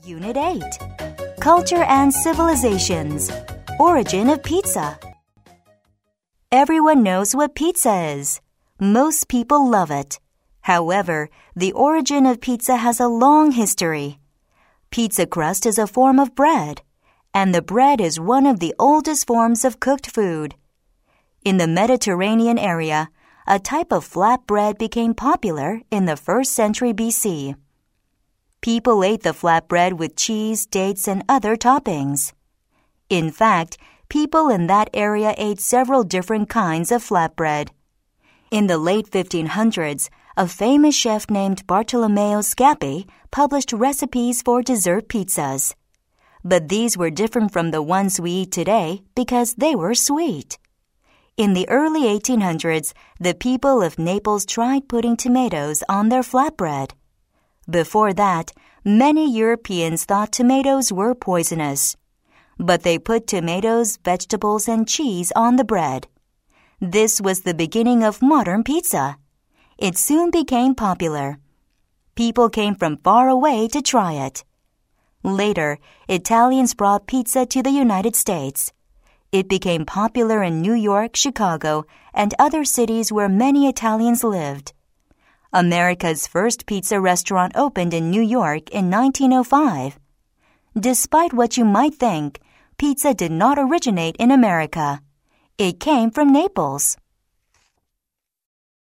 Unit 8. Culture and Civilizations. Origin of Pizza. Everyone knows what pizza is. Most people love it. However, the origin of pizza has a long history. Pizza crust is a form of bread, and the bread is one of the oldest forms of cooked food. In the Mediterranean area, a type of flatbread became popular in the 1st century BC. People ate the flatbread with cheese, dates, and other toppings. In fact, people in that area ate several different kinds of flatbread. In the late 1500s, a famous chef named Bartolomeo Scappi published recipes for dessert pizzas. But these were different from the ones we eat today because they were sweet. In the early 1800s, the people of Naples tried putting tomatoes on their flatbread. Before that, many Europeans thought tomatoes were poisonous. But they put tomatoes, vegetables, and cheese on the bread. This was the beginning of modern pizza. It soon became popular. People came from far away to try it. Later, Italians brought pizza to the United States. It became popular in New York, Chicago, and other cities where many Italians lived. America's first pizza restaurant opened in New York in 1905. Despite what you might think, pizza did not originate in America. It came from Naples.